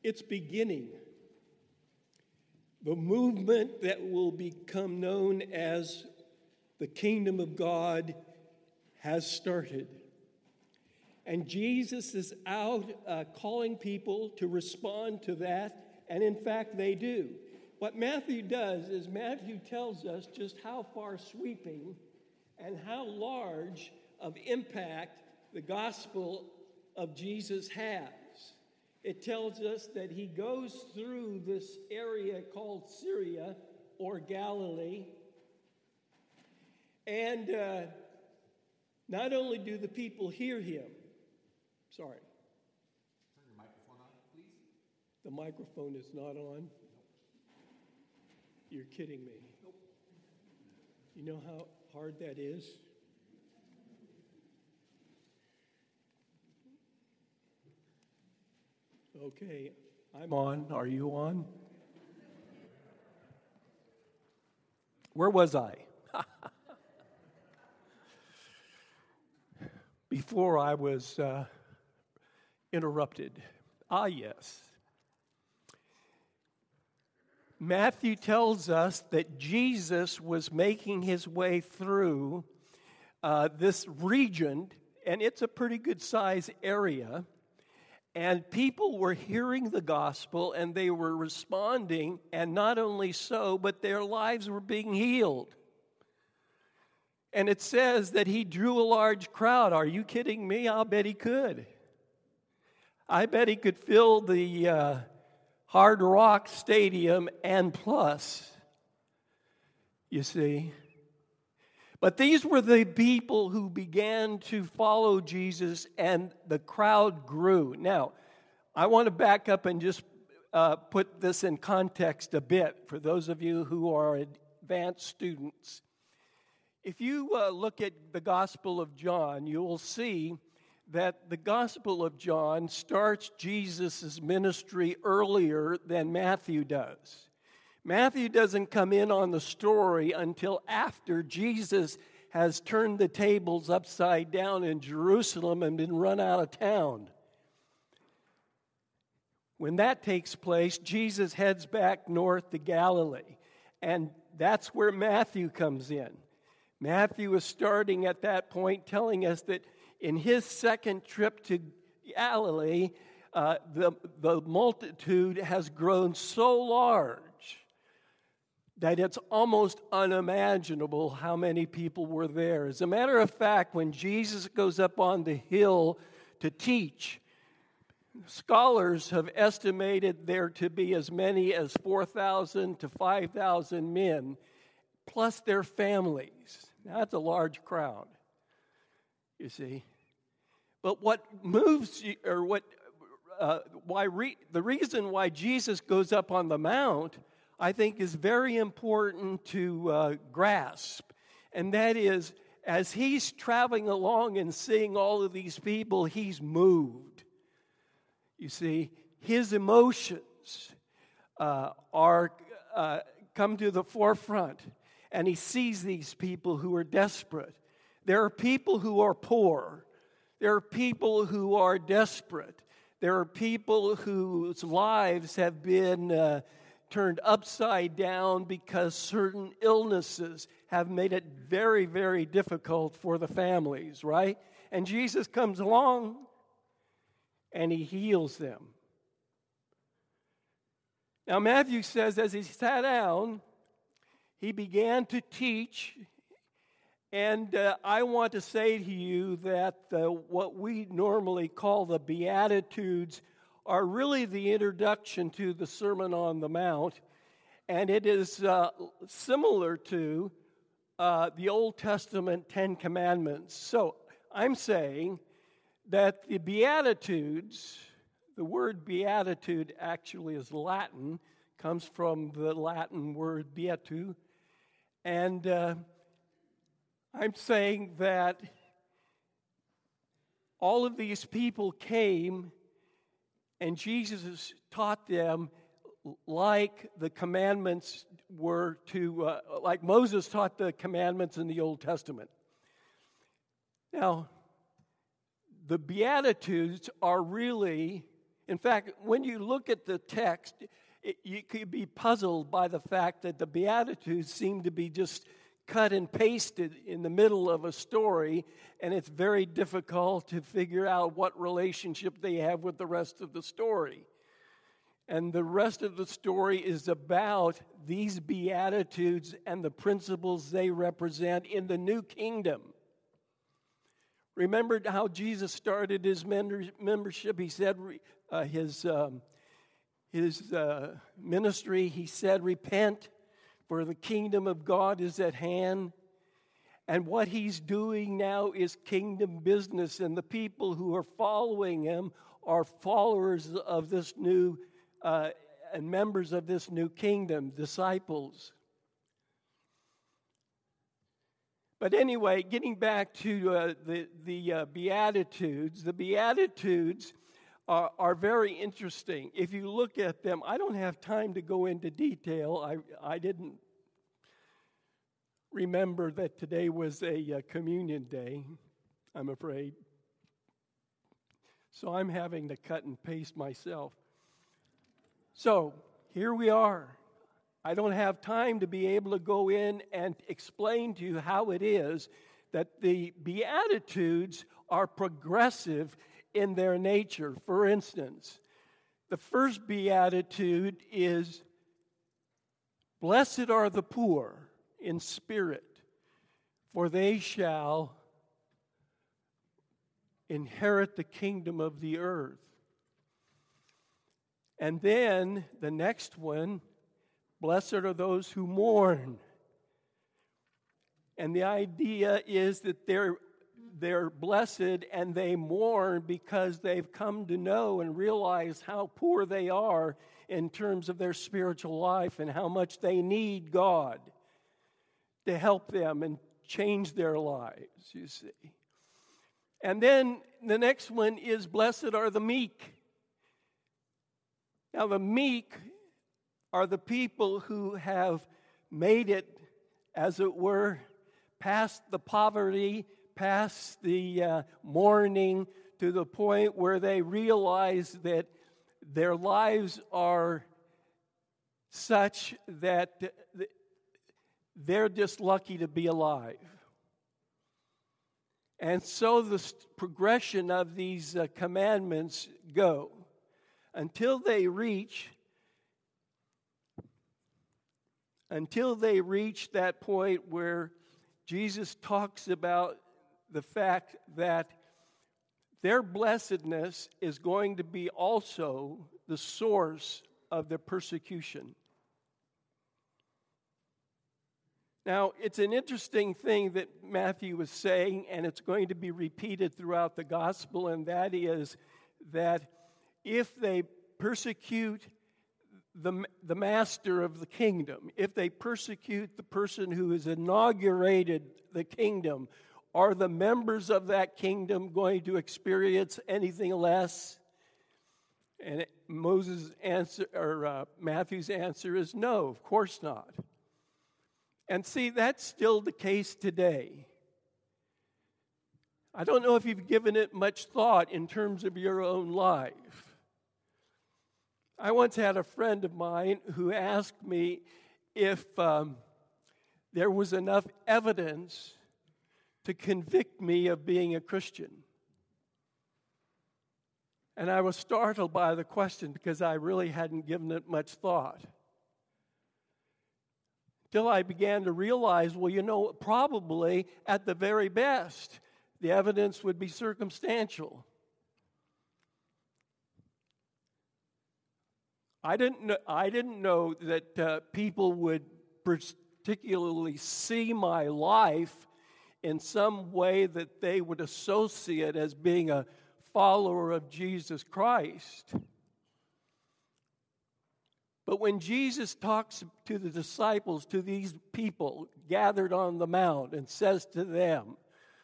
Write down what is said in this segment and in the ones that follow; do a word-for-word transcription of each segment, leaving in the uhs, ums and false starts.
it's beginning. The movement that will become known as the kingdom of God has started. And Jesus is out uh, calling people to respond to that, and in fact they do. What Matthew does is Matthew tells us just how far sweeping and how large of impact the gospel of Jesus has. It tells us that he goes through this area called Syria or Galilee, and uh, not only do the people hear him, sorry. Turn your microphone on, please. The microphone is not on. You're kidding me. Nope. You know how hard that is? Okay, I'm on. Are you on? Where was I? Before I was uh, interrupted. Ah, yes. Matthew tells us that Jesus was making his way through uh, this region, and it's a pretty good size area, and people were hearing the gospel, and they were responding, and not only so, but their lives were being healed. And it says that he drew a large crowd. Are you kidding me? I'll bet he could. I bet he could fill the uh, Hard Rock Stadium and plus, you see. But these were the people who began to follow Jesus, and the crowd grew. Now, I want to back up and just uh, put this in context a bit for those of you who are advanced students. If you uh, look at the Gospel of John, you will see that the Gospel of John starts Jesus' ministry earlier than Matthew does. Matthew doesn't come in on the story until after Jesus has turned the tables upside down in Jerusalem and been run out of town. When that takes place, Jesus heads back north to Galilee, and that's where Matthew comes in. Matthew is starting at that point telling us that in his second trip to Galilee, uh, the, the multitude has grown so large that it's almost unimaginable how many people were there. As a matter of fact, when Jesus goes up on the hill to teach, scholars have estimated there to be as many as four thousand to five thousand men, plus their families. Now, that's a large crowd, you see. But what moves you, or what, uh, why re, the reason why Jesus goes up on the mount, I think, is very important to uh, grasp. And that is, as he's traveling along and seeing all of these people, he's moved. You see, his emotions uh, are uh, come to the forefront. And he sees these people who are desperate. There are people who are poor. There are people who are desperate. There are people whose lives have been uh, turned upside down because certain illnesses have made it very, very difficult for the families, right? And Jesus comes along and he heals them. Now, Matthew says as he sat down, he began to teach, and uh, I want to say to you that uh, what we normally call the Beatitudes are really the introduction to the Sermon on the Mount, and it is uh, similar to uh, the Old Testament Ten Commandments. So I'm saying that the Beatitudes, the word beatitude actually is Latin, comes from the Latin word beatu. And uh, I'm saying that all of these people came and Jesus taught them like the commandments were to, uh, like Moses taught the commandments in the Old Testament. Now, the Beatitudes are really In fact, when you look at the text, it, you could be puzzled by the fact that the Beatitudes seem to be just cut and pasted in the middle of a story, and it's very difficult to figure out what relationship they have with the rest of the story. And the rest of the story is about these Beatitudes and the principles they represent in the new kingdom. Remember how Jesus started his membership? He said uh, his, um, his uh, ministry, he said, repent, for the kingdom of God is at hand. And what he's doing now is kingdom business, and the people who are following him are followers of this new uh, and members of this new kingdom, disciples. But anyway, getting back to uh, the, the uh, Beatitudes, the Beatitudes are, are very interesting. If you look at them, I don't have time to go into detail. I, I didn't remember that today was a uh, communion day, I'm afraid. So I'm having to cut and paste myself. So here we are. I don't have time to be able to go in and explain to you how it is that the Beatitudes are progressive in their nature. For instance, the first Beatitude is, blessed are the poor in spirit, for they shall inherit the kingdom of the earth. And then the next one, blessed are those who mourn. And the idea is that they're, they're blessed and they mourn because they've come to know and realize how poor they are in terms of their spiritual life and how much they need God to help them and change their lives, you see. And then the next one is, blessed are the meek. Now, the meek are the people who have made it, as it were, past the poverty, past the uh, mourning, to the point where they realize that their lives are such that they're just lucky to be alive. And so the progression of these uh, commandments go until they reach until they reach that point where Jesus talks about the fact that their blessedness is going to be also the source of their persecution. Now, it's an interesting thing that Matthew was saying, and it's going to be repeated throughout the gospel, and that is that if they persecute the, the master of the kingdom, if they persecute the person who has inaugurated the kingdom, are the members of that kingdom going to experience anything less? And it, Moses' answer, or uh, Matthew's answer is no, of course not. And see, that's still the case today. I don't know if you've given it much thought in terms of your own life. I once had a friend of mine who asked me if um, there was enough evidence to convict me of being a Christian. And I was startled by the question because I really hadn't given it much thought. Till I began to realize, well, you know, probably at the very best, the evidence would be circumstantial. I didn't know, I didn't know that uh, people would particularly see my life in some way that they would associate as being a follower of Jesus Christ. But when Jesus talks to the disciples, to these people gathered on the mount, and says to them,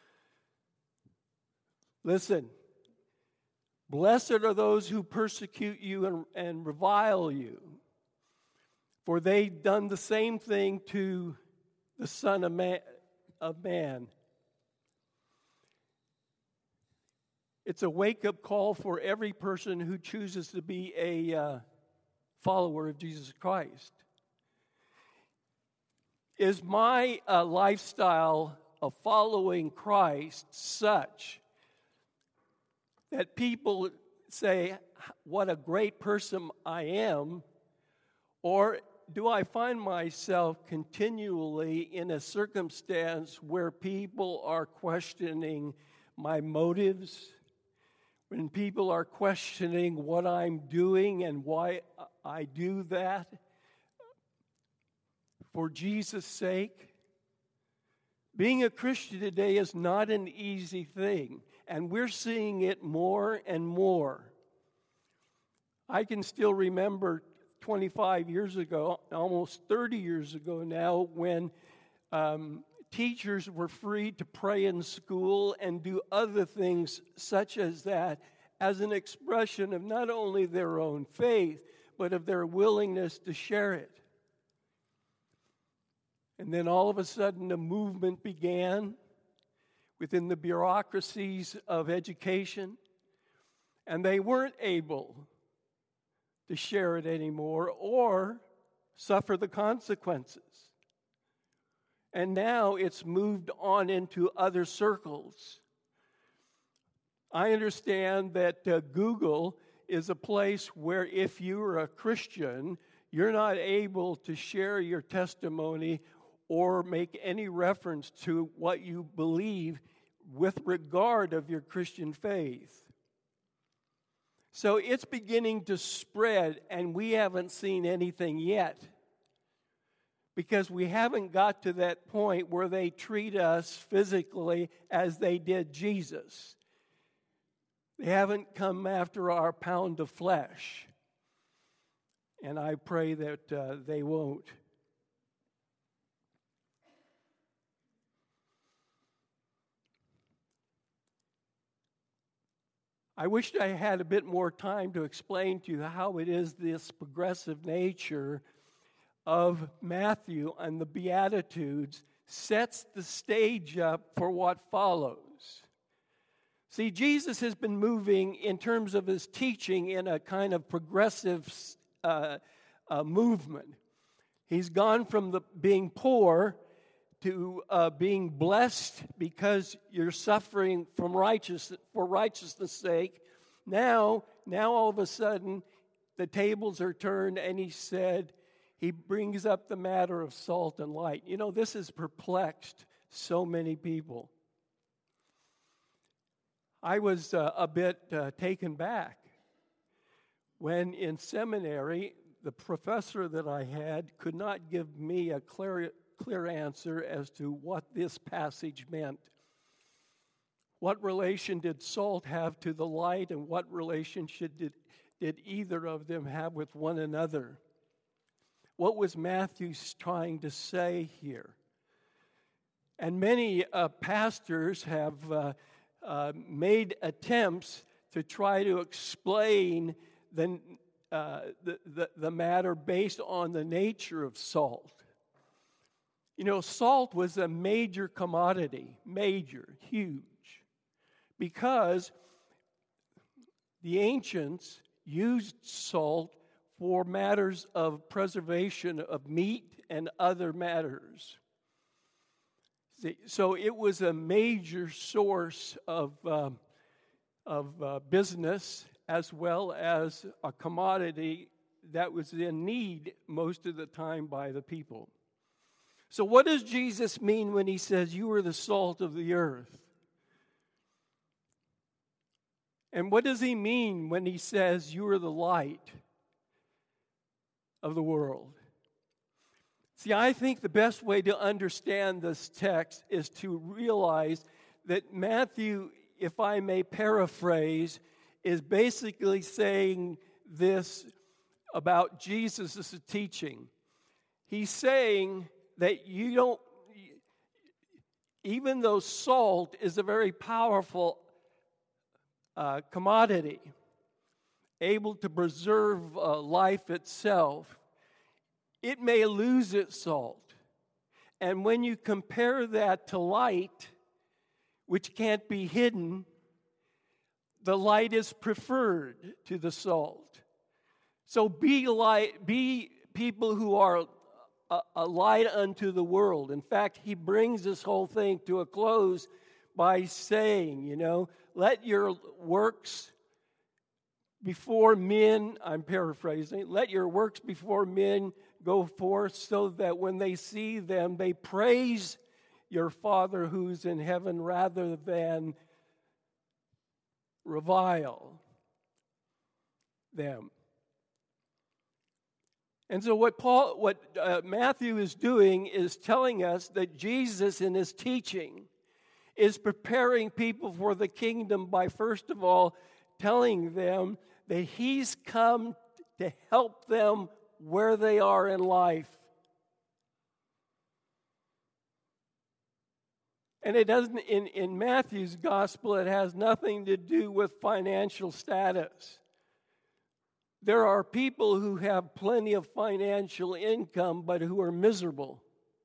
listen, blessed are those who persecute you and, and revile you, for they've done the same thing to the Son of Man. Of man. It's a wake-up call for every person who chooses to be a uh, follower of Jesus Christ. Is my uh, lifestyle of following Christ such that people say, what a great person I am, or do I find myself continually in a circumstance where people are questioning my motives, when people are questioning what I'm doing and why I do that for Jesus' sake? Being a Christian today is not an easy thing, and we're seeing it more and more. I can still remember twenty-five years ago, almost thirty years ago now, when um, teachers were free to pray in school and do other things such as that as an expression of not only their own faith, but of their willingness to share it. And then all of a sudden a movement began within the bureaucracies of education, and they weren't able to share it anymore or suffer the consequences. And now it's moved on into other circles. I understand that uh, Google is a place where if you're a Christian, you're not able to share your testimony or make any reference to what you believe with regard of your Christian faith. So it's beginning to spread, and we haven't seen anything yet, because we haven't got to that point where they treat us physically as they did Jesus. They haven't come after our pound of flesh, and I pray that uh, they won't. I wished I had a bit more time to explain to you how it is this progressive nature of Matthew and the Beatitudes sets the stage up for what follows. See, Jesus has been moving in terms of his teaching in a kind of progressive uh, uh, movement. He's gone from the being poor to uh, being blessed because you're suffering from righteous for righteousness' sake. Now, now all of a sudden, the tables are turned, and he said, he brings up the matter of salt and light. You know, this has perplexed so many people. I was uh, a bit uh, taken back when in seminary, the professor that I had could not give me a clear clear answer as to what this passage meant. What relation did salt have to the light, and what relationship did, did either of them have with one another? What was Matthew trying to say here? And many uh, pastors have uh, uh, made attempts to try to explain the, uh, the, the, the matter based on the nature of salt. You know, salt was a major commodity, major, huge, because the ancients used salt for matters of preservation of meat and other matters. See, so it was a major source of, uh, of uh, business, as well as a commodity that was in need most of the time by the people. So what does Jesus mean when he says, you are the salt of the earth? And what does he mean when he says, you are the light of the world? See, I think the best way to understand this text is to realize that Matthew, if I may paraphrase, is basically saying this about Jesus' teaching. He's saying that you don't, even though salt is a very powerful uh, commodity, able to preserve uh, life itself, it may lose its salt. And when you compare that to light, which can't be hidden, the light is preferred to the salt. So be light, be people who are a, a light unto the world. In fact, he brings this whole thing to a close by saying, you know, let your works before men, I'm paraphrasing, let your works before men go forth so that when they see them, they praise your Father who's in heaven rather than revile them. And so what Paul, what uh, Matthew is doing is telling us that Jesus in his teaching is preparing people for the kingdom by first of all telling them that he's come to help them where they are in life. And it doesn't, in, in Matthew's gospel, it has nothing to do with financial status. There are people who have plenty of financial income but who are miserable.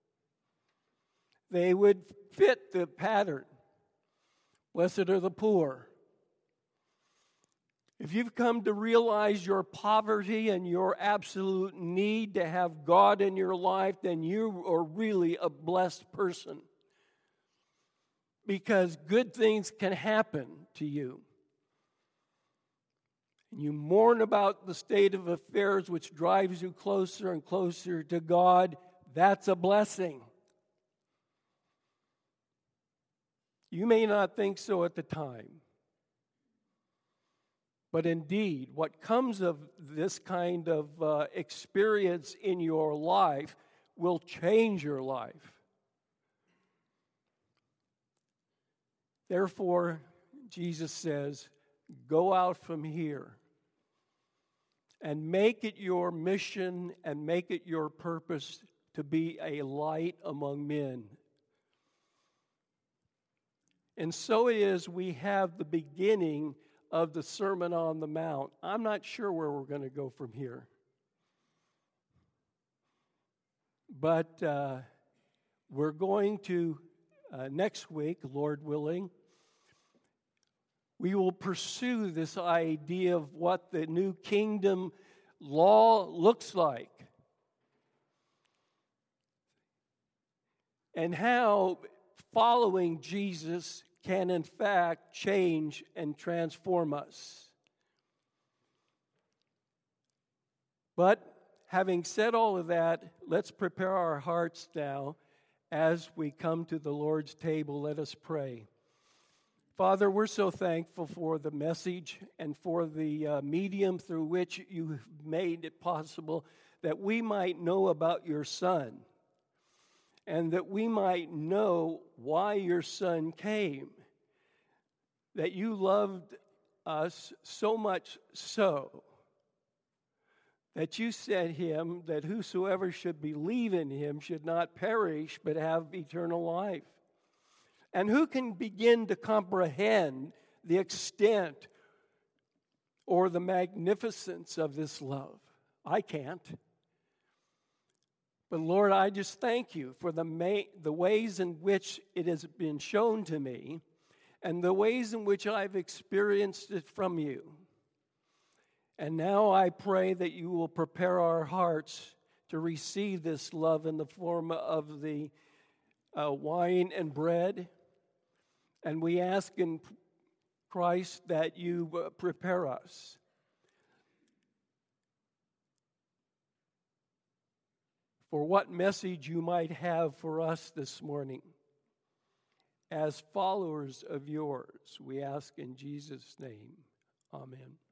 They would fit the pattern. Blessed are the poor. If you've come to realize your poverty and your absolute need to have God in your life, then you are really a blessed person. Because good things can happen to you. And you mourn about the state of affairs which drives you closer and closer to God. That's a blessing. You may not think so at the time. But indeed, what comes of this kind of uh, experience in your life will change your life. Therefore, Jesus says, go out from here and make it your mission and make it your purpose to be a light among men. And so it is we have the beginning of the Sermon on the Mount. I'm not sure where we're going to go from here. But uh, we're going to, uh, next week, Lord willing, we will pursue this idea of what the new kingdom law looks like. And how following Jesus can in fact change and transform us. But having said all of that, let's prepare our hearts now as we come to the Lord's table. Let us pray. Father, we're so thankful for the message and for the uh, medium through which you have made it possible that we might know about your Son and that we might know why your Son came, that you loved us so much so that you sent him that whosoever should believe in him should not perish but have eternal life. And who can begin to comprehend the extent or the magnificence of this love? I can't. But Lord, I just thank you for the ma- the ways in which it has been shown to me and the ways in which I've experienced it from you. And now I pray that you will prepare our hearts to receive this love in the form of the uh, wine and bread. And we ask in Christ that you uh, prepare us for what message you might have for us this morning. As followers of yours, we ask in Jesus' name. Amen.